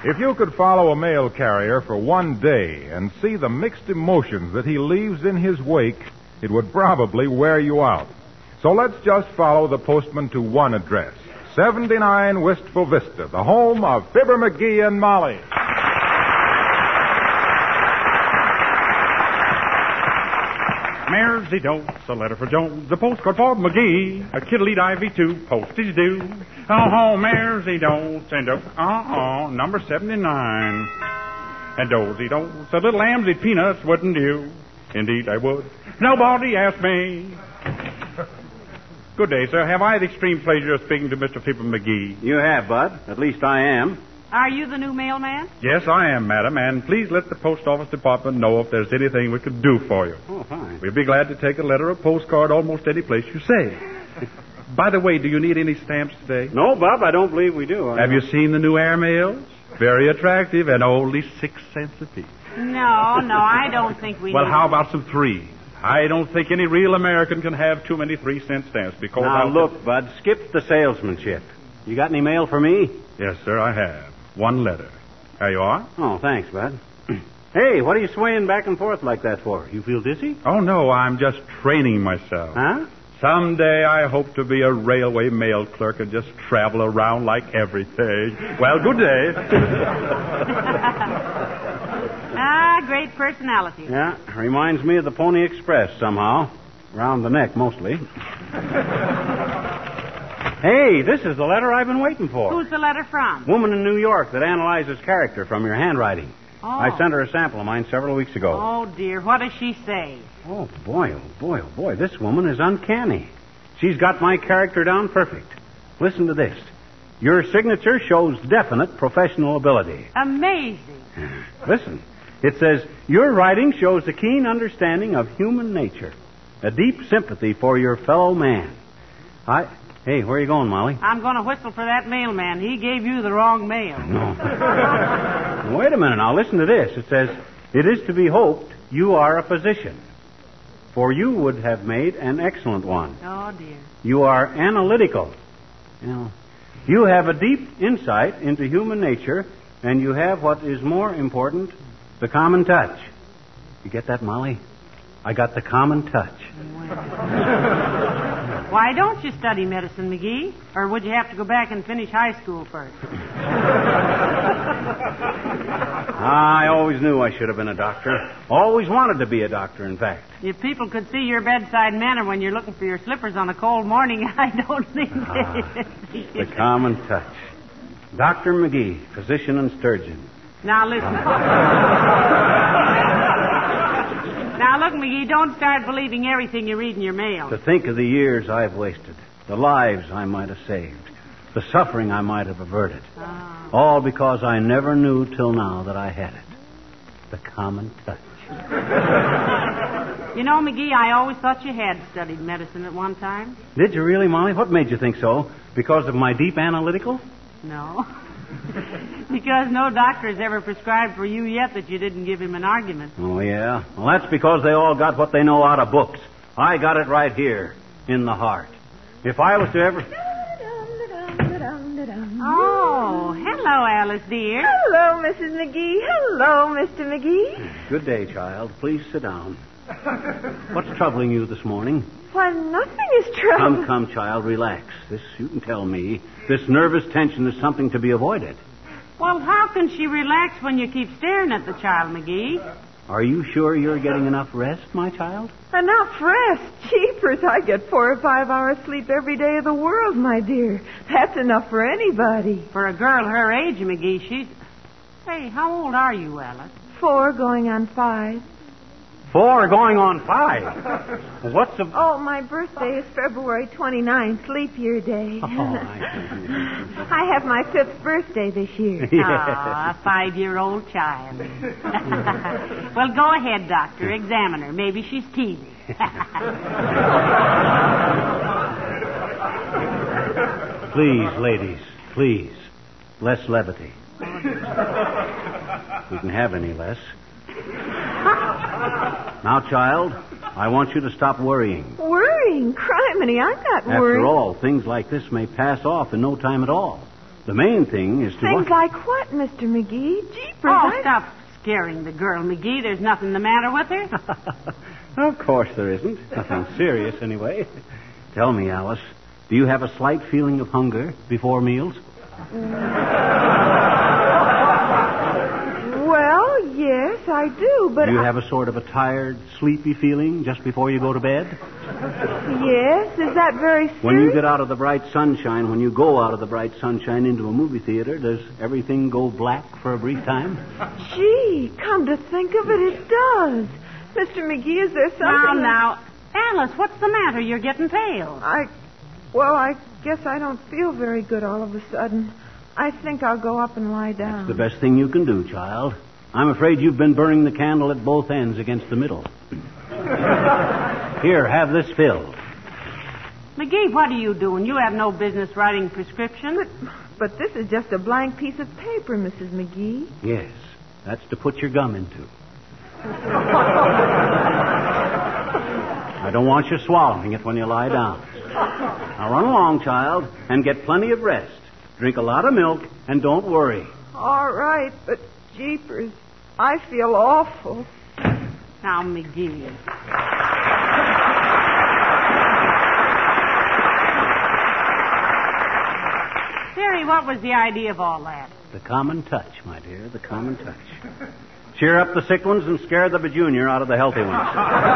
If you could follow a mail carrier for one day and see the mixed emotions that he leaves in his wake, it would probably wear you out. So let's just follow the postman to one address, 79 Wistful Vista, the home of Fibber McGee and Molly. Mersey Jones, a letter for Jones, a postcard for McGee, a Kiddly-Divey too, postage due. Oh, Mersey Jones, and number 79. And dozy doze, a little lambs eat peanuts, wouldn't you? Indeed I would. Nobody asked me. Good day, sir. Have I the extreme pleasure of speaking to Mr. Fibber McGee? You have, Bud. At least I am. Are you the new mailman? Yes, I am, madam, and please let the post office department know if there's anything we could do for you. Oh, fine. We'd be glad to take a letter or postcard almost any place you say. By the way, do you need any stamps today? No, Bob, I don't believe we do. Have you seen the new airmails? Very attractive and only 6 cents a piece. No, I don't think we Well, need how it. about some 3s? I don't think any real American can have too many 3-cent stamps because... Now, look, Bud, skip the salesmanship. You got any mail for me? Yes, sir, I have. 1 letter. There you are. Oh, thanks, Bud. Hey, what are you swaying back and forth like that for? You feel dizzy? Oh, no, I'm just training myself. Huh? Someday I hope to be a railway mail clerk and just travel around like everything. Well, good day. Great personality. Yeah, reminds me of the Pony Express somehow. Around the neck, mostly. Hey, this is the letter I've been waiting for. Who's the letter from? Woman in New York that analyzes character from your handwriting. Oh. I sent her a sample of mine several weeks ago. Oh, dear. What does she say? Oh, boy, oh, boy, oh, boy. This woman is uncanny. She's got my character down perfect. Listen to this. Your signature shows definite professional ability. Amazing. Listen. It says, your writing shows a keen understanding of human nature, a deep sympathy for your fellow man. Hey, where are you going, Molly? I'm going to whistle for that mailman. He gave you the wrong mail. No. Wait a minute now. Listen to this. It says, it is to be hoped you are a physician, for you would have made an excellent one. Oh, dear. You are analytical. You have a deep insight into human nature, and you have what is more important, the common touch. You get that, Molly? I got the common touch. Why don't you study medicine, McGee? Or would you have to go back and finish high school first? I always knew I should have been a doctor. Always wanted to be a doctor, in fact. If people could see your bedside manner when you're looking for your slippers on a cold morning, I don't think The common touch. Dr. McGee, physician and sturgeon. Now, listen. Now, look, McGee, don't start believing everything you read in your mail. To think of the years I've wasted, the lives I might have saved, the suffering I might have averted. All because I never knew till now that I had it. The common touch. You know, McGee, I always thought you had studied medicine at one time. Did you really, Molly? What made you think so? Because of my deep analytical? No. Because no doctor has ever prescribed for you yet that you didn't give him an argument. Oh, yeah? Well, that's because they all got what they know out of books. I got it right here, in the heart. If I was to ever... Oh, hello, Alice, dear. Hello, Mrs. McGee. Hello, Mr. McGee. Good day, child. Please sit down. What's troubling you this morning? Why, nothing is troubling. Come, child, relax. This, you can tell me, this nervous tension is something to be avoided. Well, how can she relax when you keep staring at the child, McGee? Are you sure you're getting enough rest, my child? Enough rest? Jeepers, I get 4 or 5 hours sleep every day of the world, my dear. That's enough for anybody. For a girl her age, McGee, she's... Hey, how old are you, Alice? 4 going on 5. 4 going on 5. What's the... Oh, my birthday is February 29th, leap year day. Oh, I have my 5th birthday this year. Ah, a 5-year-old child. Well, go ahead, Doctor. Examine her. Maybe she's teething. Please, ladies, please. Less levity. We can have any less. Now, child, I want you to stop worrying. Worrying? Criminy, I'm not worried. After all, things like this may pass off in no time at all. The main thing is to... Things like what, Mr. McGee? Jeepers. Oh, stop scaring the girl, McGee. There's nothing the matter with her. Of course there isn't. Nothing serious, anyway. Tell me, Alice, do you have a slight feeling of hunger before meals? Well, yes, I do, but... Do you have a sort of a tired, sleepy feeling just before you go to bed? Yes, is that very serious? When you get out of the bright sunshine, when you go out of the bright sunshine into a movie theater, does everything go black for a brief time? Gee, come to think of it, it does. Mr. McGee, is there something... Now, Alice, what's the matter? You're getting pale. I guess I don't feel very good all of a sudden. I think I'll go up and lie down. That's the best thing you can do, child. I'm afraid you've been burning the candle at both ends against the middle. Here, have this filled. McGee, what are you doing? You have no business writing prescriptions. But this is just a blank piece of paper, Mrs. McGee. Yes, that's to put your gum into. I don't want you swallowing it when you lie down. Now run along, child, and get plenty of rest. Drink a lot of milk, and don't worry. All right, but jeepers, I feel awful. Now, McGee. Terry, what was the idea of all that? The common touch, my dear, the common touch. Cheer up the sick ones and scare the bajunior out of the healthy ones.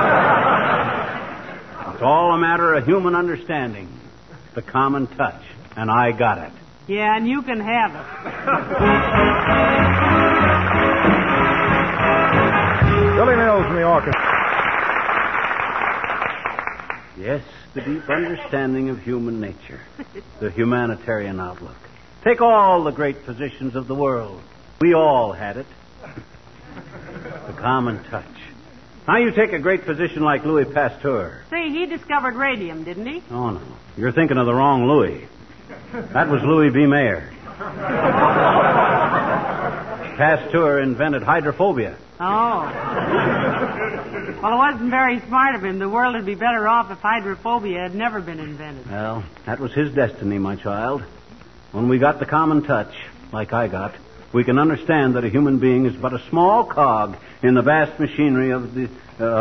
It's all a matter of human understanding. The common touch. And I got it. Yeah, and you can have it. Billy Mills in the orchestra. Yes, the deep understanding of human nature. The humanitarian outlook. Take all the great physicians of the world. We all had it. The common touch. Now you take a great physician like Louis Pasteur. Say, he discovered radium, didn't he? Oh, no. You're thinking of the wrong Louis. That was Louis B. Mayer. Pasteur invented hydrophobia. Oh. Well, it wasn't very smart of him. The world would be better off if hydrophobia had never been invented. Well, that was his destiny, my child. When we got the common touch, like I got, we can understand that a human being is but a small cog in the vast machinery of the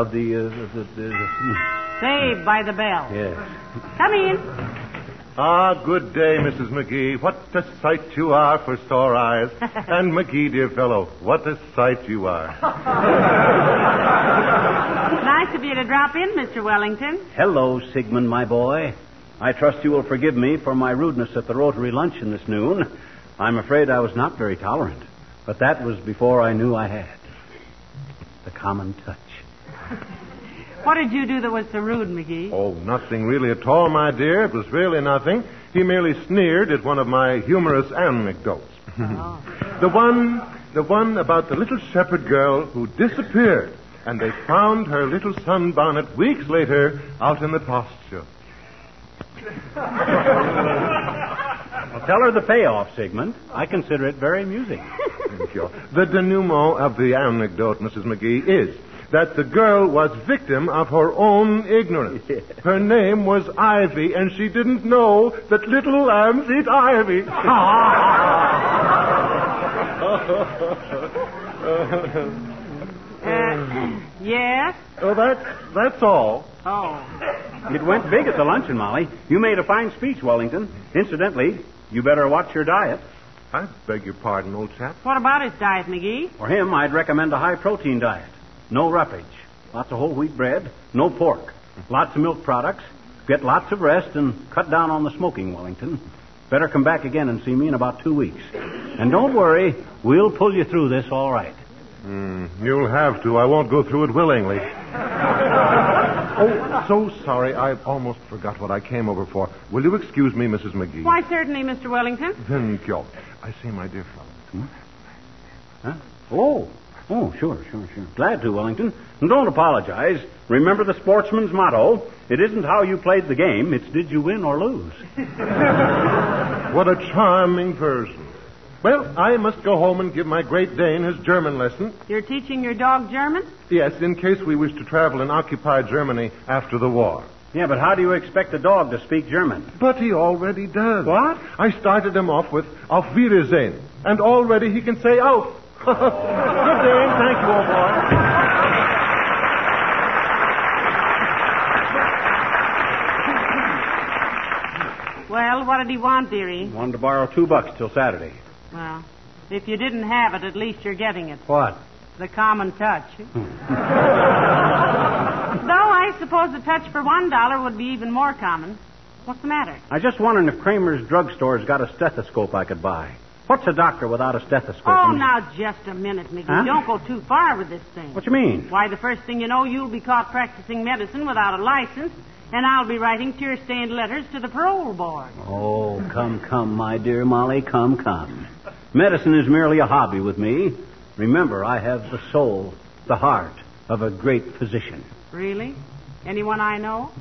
Saved by the bell. Yes. Come in. Ah, good day, Mrs. McGee. What a sight you are for sore eyes. And McGee, dear fellow, what a sight you are. Nice of you to drop in, Mr. Wellington. Hello, Sigmund, my boy. I trust you will forgive me for my rudeness at the Rotary luncheon this noon. I'm afraid I was not very tolerant, but that was before I knew I had the common touch. What did you do that was so rude, McGee? Oh, nothing really at all, my dear. It was really nothing. He merely sneered at one of my humorous anecdotes. Oh. The one about the little shepherd girl who disappeared, and they found her little sunbonnet weeks later out in the pasture. Well, tell her the payoff, Sigmund. I consider it very amusing. The denouement of the anecdote, Mrs. McGee, is that the girl was victim of her own ignorance. Her name was Ivy, and she didn't know that little lambs eat ivy. Yes? Oh, that's all. Oh. It went big at the luncheon, Molly. You made a fine speech, Wellington. Incidentally, you better watch your diet. I beg your pardon, old chap. What about his diet, McGee? For him, I'd recommend a high-protein diet. No roughage. Lots of whole wheat bread. No pork. Lots of milk products. Get lots of rest and cut down on the smoking, Wellington. Better come back again and see me in about 2 weeks. And don't worry, we'll pull you through this all right. You'll have to. I won't go through it willingly. Oh, so sorry. I almost forgot what I came over for. Will you excuse me, Mrs. McGee? Why, certainly, Mr. Wellington. Thank you. I say, my dear fellow. Huh? Oh, sure. Glad to, Wellington. And don't apologize. Remember the sportsman's motto. It isn't how you played the game. It's did you win or lose. What a charming person. Well, I must go home and give my Great Dane his German lesson. You're teaching your dog German? Yes, in case we wish to travel in occupied Germany after the war. Yeah, but how do you expect a dog to speak German? But he already does. What? I started him off with Auf Wiedersehen, and already he can say Auf. Good day, and thank you, old boy. Well, what did he want, dearie? Wanted to borrow $2 till Saturday. Well, if you didn't have it, at least you're getting it. What? The common touch. Though I suppose the touch for $1 would be even more common. What's the matter? I just wondering if Kramer's drugstore's got a stethoscope I could buy. What's a doctor without a stethoscope? Oh, now, just a minute, McGee. Huh? Don't go too far with this thing. What you mean? Why, the first thing you know, you'll be caught practicing medicine without a license, and I'll be writing tear-stained letters to the parole board. Oh, come, my dear Molly, come. Medicine is merely a hobby with me. Remember, I have the soul, the heart of a great physician. Really? Anyone I know?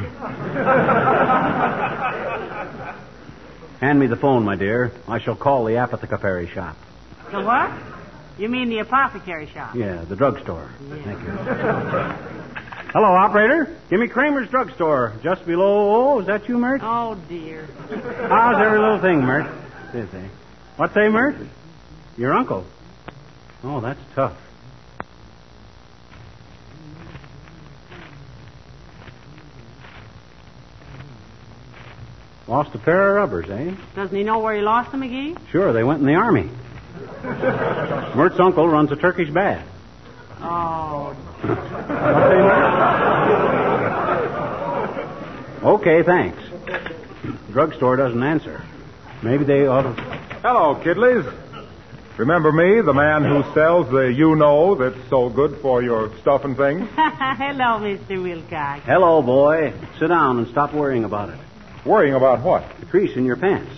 Hand me the phone, my dear. I shall call the apothecary shop. The what? You mean the apothecary shop? Yeah, the drugstore. Yeah. Thank you. Hello, operator. Give me Kramer's drugstore. Just below... Oh, is that you, Mert? Oh, dear. How's every little thing, Mert? Busy. What say, Mert? Your uncle. Oh, that's tough. Lost a pair of rubbers, eh? Doesn't he know where he lost them, McGee? Sure, they went in the army. Mert's uncle runs a Turkish bath. Oh. What say, Mert? Okay, thanks. Drugstore doesn't answer. Maybe they ought to... Hello, kiddies. Remember me, the man who sells the you-know that's so good for your stuff and things? Hello, Mr. Wilcox. Hello, boy. Sit down and stop worrying about it. Worrying about what? The crease in your pants.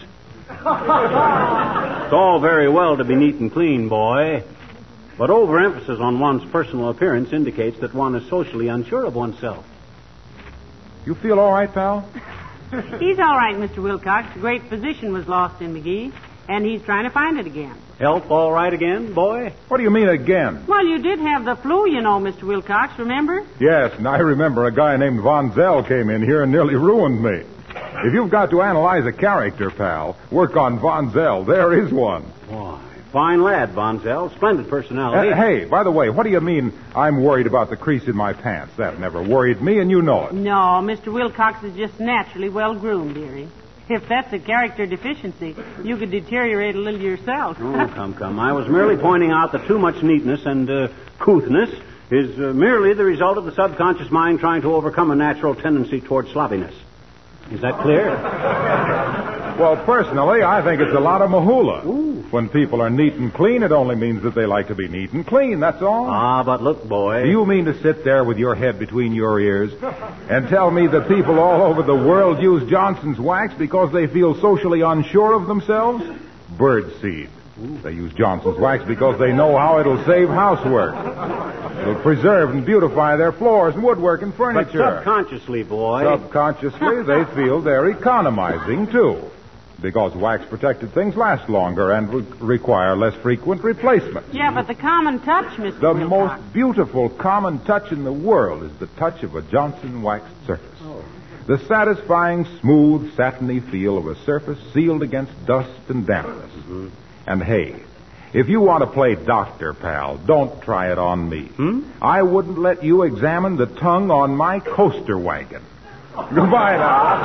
It's all very well to be neat and clean, boy. But overemphasis on one's personal appearance indicates that one is socially unsure of oneself. You feel all right, pal? He's all right, Mr. Wilcox. The great physician was lost in McGee, and he's trying to find it again. Health all right again, boy? What do you mean again? Well, you did have the flu, you know, Mr. Wilcox, remember? Yes, and I remember a guy named Von Zell came in here and nearly ruined me. If you've got to analyze a character, pal, work on Von Zell. There is one. Why, fine lad, Von Zell. Splendid personality. Hey, by the way, what do you mean I'm worried about the crease in my pants? That never worried me, and you know it. No, Mr. Wilcox is just naturally well-groomed, dearie. If that's a character deficiency, you could deteriorate a little yourself. Oh, come. I was merely pointing out that too much neatness and couthness is merely the result of the subconscious mind trying to overcome a natural tendency toward sloppiness. Is that clear? Well, personally, I think it's a lot of mahula. Ooh. When people are neat and clean, it only means that they like to be neat and clean, that's all. Ah, but look, boy. Do you mean to sit there with your head between your ears and tell me that people all over the world use Johnson's wax because they feel socially unsure of themselves? Birdseed. They use Johnson's wax because they know how it'll save housework. It'll preserve and beautify their floors and woodwork and But furniture. subconsciously, boy. Subconsciously, they feel they're economizing, too. Because wax-protected things last longer and require less frequent replacements. Yeah, but the common touch, Mr. The Wilcox. most beautiful common touch in the world is the touch of a Johnson waxed surface. Oh. The satisfying, smooth, satiny feel of a surface sealed against dust and dampness. Mm-hmm. And hey, if you want to play doctor, pal, don't try it on me. I wouldn't let you examine the tongue on my coaster wagon. Goodbye now.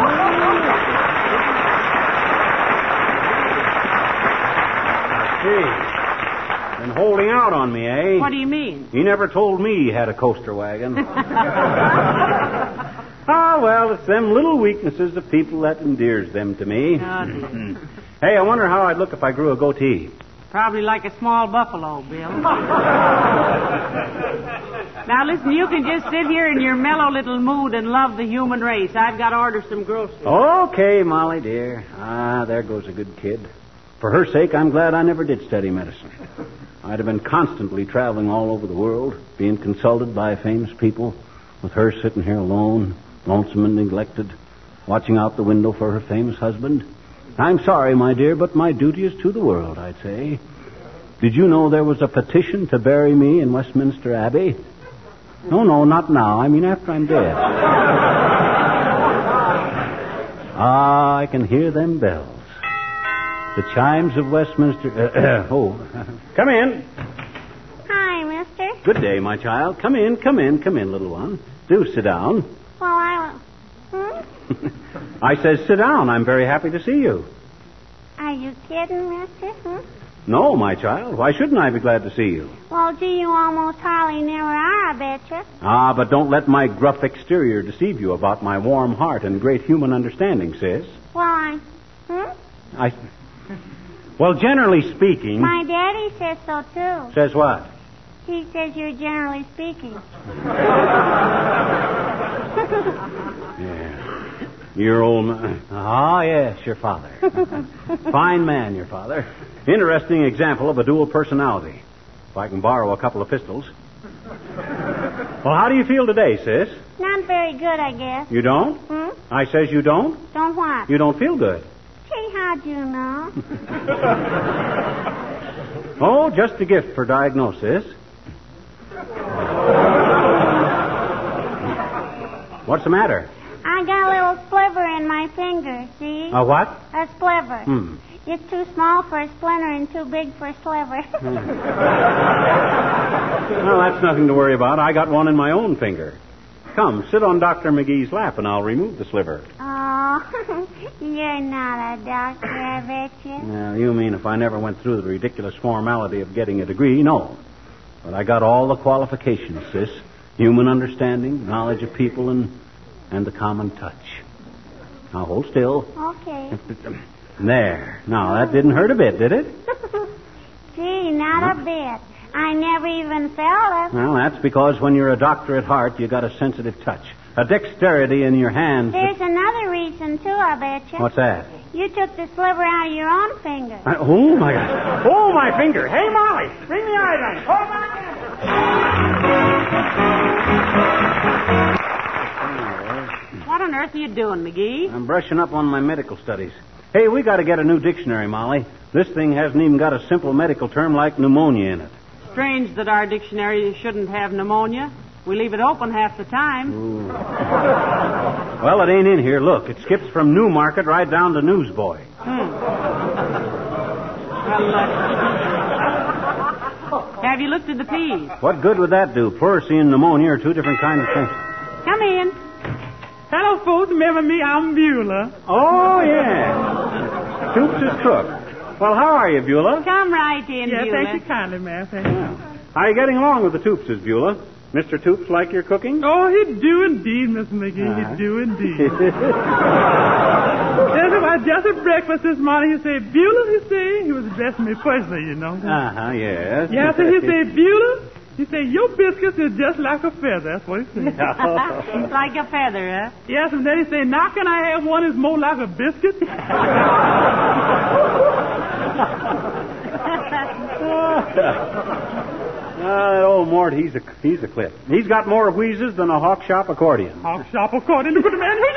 Hey, been holding out on me, eh? What do you mean? He never told me he had a coaster wagon. Ah, well, it's them little weaknesses of people that endears them to me. Oh, dear. Hey, I wonder how I'd look if I grew a goatee. Probably like a small buffalo, Bill. Now, listen, you can just sit here in your mellow little mood and love the human race. I've got to order some groceries. Okay, Molly, dear. Ah, there goes a good kid. For her sake, I'm glad I never did study medicine. I'd have been constantly traveling all over the world, being consulted by famous people, with her sitting here alone, lonesome and neglected, watching out the window for her famous husband. I'm sorry, my dear, but my duty is to the world, I'd say. Did you know there was a petition to bury me in Westminster Abbey? No, not now. I mean after I'm dead. Ah, I can hear them bells. The chimes of Westminster. Come in. Hi, mister. Good day, my child. Come in, little one. Do sit down. Well, I says sit down. I'm very happy to see you. Are you kidding, mister? No, my child. Why shouldn't I be glad to see you? Well, gee, you almost hardly never are, I betcha. Ah, but don't let my gruff exterior deceive you about my warm heart and great human understanding, sis. Well, Well, generally speaking... My daddy says so, too. Says what? He says you're generally speaking. Yeah. Your old man. Ah, yes, your father. Fine man, your father. Interesting example of a dual personality. If I can borrow a couple of pistols. Well, how do you feel today, sis? Not very good, I guess. You don't? I says you don't? Don't what? You don't feel good. Gee, how'd you know? Oh, just a gift for diagnosis. What's the matter? I got a little sliver in my finger, see? A what? A sliver. It's too small for a splinter and too big for a sliver. Well, that's nothing to worry about. I got one in my own finger. Come, sit on Dr. McGee's lap and I'll remove the sliver. Oh, you're not a doctor, I bet you. Now, you mean if I never went through the ridiculous formality of getting a degree? No. But I got all the qualifications, sis. Human understanding, knowledge of people, and the common touch. Now, hold still. Okay. There. Now, that didn't hurt a bit, did it? Gee, not a bit. I never even felt it. Well, that's because when you're a doctor at heart, you got a sensitive touch. A dexterity in your hands. There's another reason, too, I bet you. What's that? You took the sliver out of your own finger. Oh, my God. Oh, my finger. Hey, Molly, bring the iodine. Hold on. What on earth are you doing, McGee? I'm brushing up on my medical studies. Hey, we got to get a new dictionary, Molly. This thing hasn't even got a simple medical term like pneumonia in it. Strange that our dictionary shouldn't have pneumonia. We leave it open half the time. Ooh. Well, it ain't in here. Look, it skips from Newmarket right down to Newsboy. Well, have you looked at the P's? What good would that do? Pleurisy and pneumonia are two different kinds of things. Come in. Hello, folks. Remember me? I'm Beulah. Oh, yeah. Toops is cook. Well, how are you, Beulah? Come right in, Yeah, Beulah. thank you kindly, ma'am. Thank you. Yeah. How are you getting along with the Toopses, Beulah? Mr. Toops like your cooking? Oh, he do indeed, Miss McGee. He do indeed. Just at breakfast this morning, he said, Beulah, he said, he was addressing me personally, you know. Yes. Yeah, so he said, Beulah, he said, your biscuits is just like a feather. That's what he said. Like a feather, huh? Yes, and then he said, now can I have one that's more like a biscuit? That old Mort, he's a clip. He's got more wheezes than a Hawk Shop accordion. Hawk Shop accordion to put a man.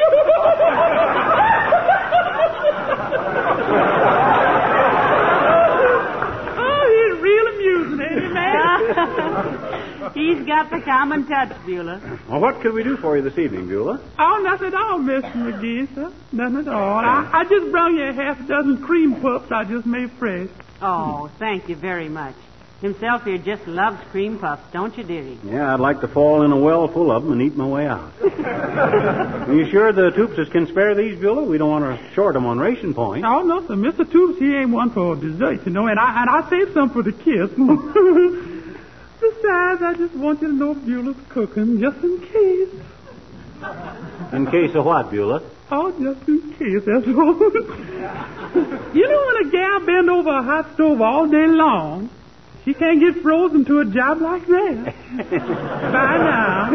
Oh, he's real amusing, ain't he, man? He's got the common touch, Beulah. Well, what could we do for you this evening, Beulah? Oh, nothing at all, Mr. McGee, sir. Nothing at all. I just brought you a half a dozen cream puffs I just made fresh. Oh, thank you very much. Himself here just loves cream puffs, don't you, dearie? Yeah, I'd like to fall in a well full of them and eat my way out. Are you sure the Toopses can spare these, Beulah? We don't want to short them on ration point. Oh, no, sir. Mr. Toops, he ain't one for dessert, you know, and I saved some for the kids. Besides, I just want you to know Beulah's cooking, just in case. In case of what, Beulah? Oh, just in case, that's all. You know when a gal bend over a hot stove all day long, she can't get frozen to a job like that. Bye now.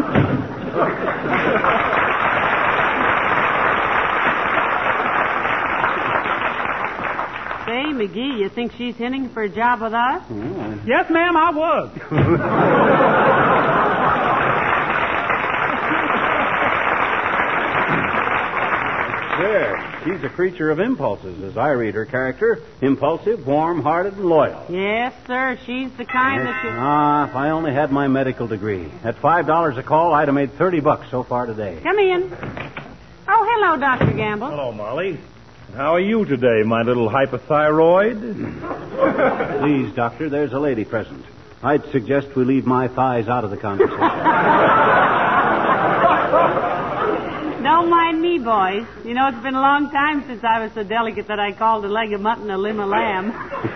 Say, McGee, you think she's hinting for a job with us? Yes, ma'am, I was. There. she's a creature of impulses, as I read her character. Impulsive, warm-hearted, and loyal. Yes, sir. She's the kind that you... If I only had my medical degree. At $5 a call, I'd have made $30 so far today. Come in. Oh, hello, Dr. Gamble. Hello, Molly. How are you today, my little hypothyroid? Please, Doctor, there's a lady present. I'd suggest we leave my thighs out of the conversation. Don't mind me, boys. You know, it's been a long time since I was so delicate that I called a leg of mutton a limb of lamb.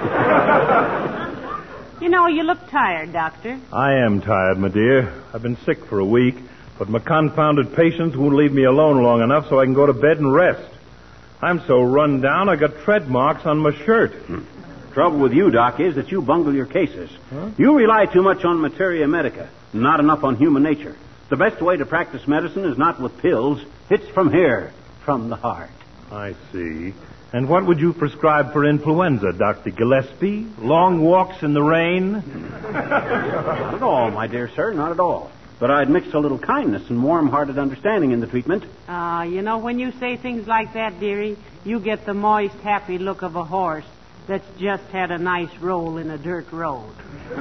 You know, you look tired, Doctor. I am tired, my dear. I've been sick for a week, but my confounded patients won't leave me alone long enough so I can go to bed and rest. I'm so run down, I got tread marks on my shirt. Trouble with you, Doc, is that you bungle your cases. Huh? You rely too much on materia medica, not enough on human nature. The best way to practice medicine is not with pills. It's from here, from the heart. I see. And what would you prescribe for influenza, Dr. Gillespie? Long walks in the rain? Not at all, my dear sir, not at all. But I'd mix a little kindness and warm-hearted understanding in the treatment. You know, when you say things like that, dearie, you get the moist, happy look of a horse that's just had a nice roll in a dirt road.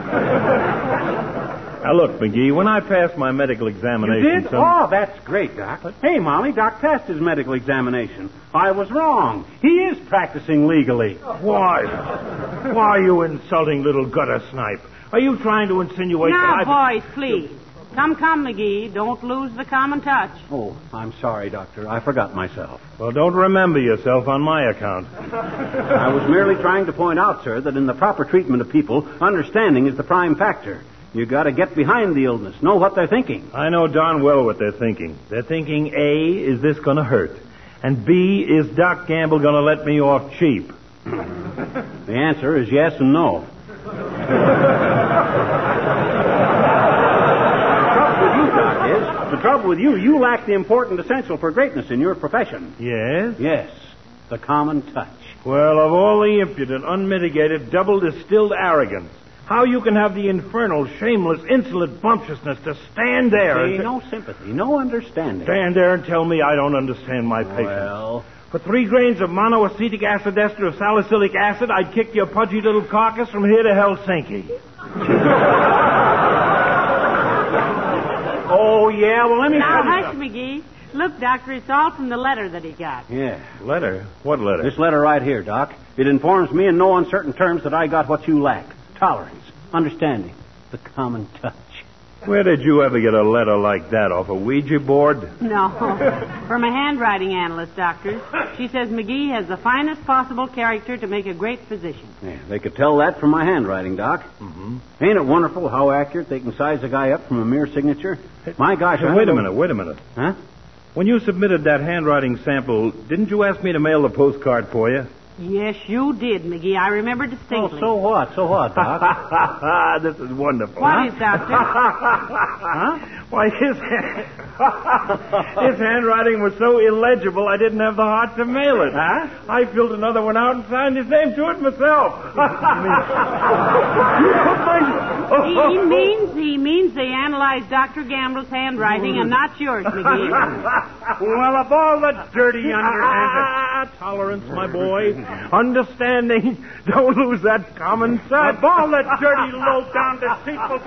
Now, look, McGee, when I passed my medical examination... You did? Oh, that's great, Doc. Hey, Molly, Doc passed his medical examination. I was wrong. He is practicing legally. Why? Why are you insulting little gutter snipe? Are you trying to insinuate now, that I... boys, please. Come, McGee. Don't lose the common touch. Oh, I'm sorry, Doctor. I forgot myself. Well, don't remember yourself on my account. I was merely trying to point out, sir, that in the proper treatment of people, understanding is the prime factor. You got to get behind the illness, know what they're thinking. I know darn well what they're thinking. They're thinking, A, is this going to hurt? And B, is Doc Gamble going to let me off cheap? The answer is yes and no. The trouble with you, you lack the important essential for greatness in your profession. Yes? Yes, the common touch. Well, of all the impudent, unmitigated, double-distilled arrogance, how you can have the infernal, shameless, insolent bumptiousness to stand there... See, no sympathy, no understanding. Stand there and tell me I don't understand my patients. Well... For 3 grains of monoacetic acid ester of salicylic acid, I'd kick your pudgy little carcass from here to Helsinki. Oh, yeah? Well, let me now, tell you... Now, hush, McGee. Look, Doctor, it's all from the letter that he got. Yeah. Letter? What letter? This letter right here, Doc. It informs me in no uncertain terms that I got what you lack. Tolerance, understanding, the common touch. Where did you ever get a letter like that? Off a Ouija board? No. From a handwriting analyst, Doctor. She says McGee has the finest possible character to make a great physician. Yeah, they could tell that from my handwriting, Doc. Mm-hmm. Ain't it wonderful how accurate they can size a guy up from a mere signature? My gosh, Wait a minute. Huh? When you submitted that handwriting sample, didn't you ask me to mail the postcard for you? Yes, you did, McGee. I remember distinctly. Oh, so what, Doc? This is wonderful. What is, Doctor? Huh? Why, his handwriting was so illegible I didn't have the heart to mail it. Huh? I filled another one out and signed his name to it myself. He means they analyzed Dr. Gamble's handwriting and not yours, McGee. Well, of all the dirty underhanded... Tolerance, my boy. Understanding. Don't lose that common sense. Of all the dirty, low-down, deceitful...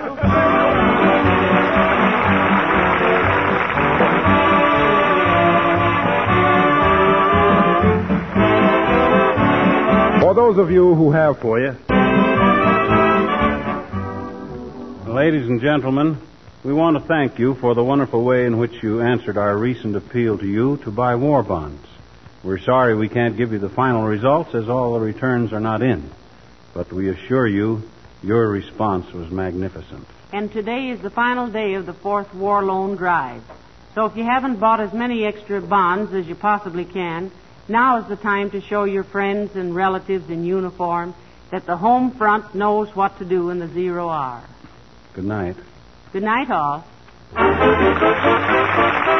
For those of you who have for you... Ladies and gentlemen, we want to thank you for the wonderful way in which you answered our recent appeal to you to buy war bonds. We're sorry we can't give you the final results as all the returns are not in. But we assure you, your response was magnificent. And today is the final day of the 4th War Loan Drive. So if you haven't bought as many extra bonds as you possibly can, now is the time to show your friends and relatives in uniform that the home front knows what to do in the 0 hour. Good night. Good night, all.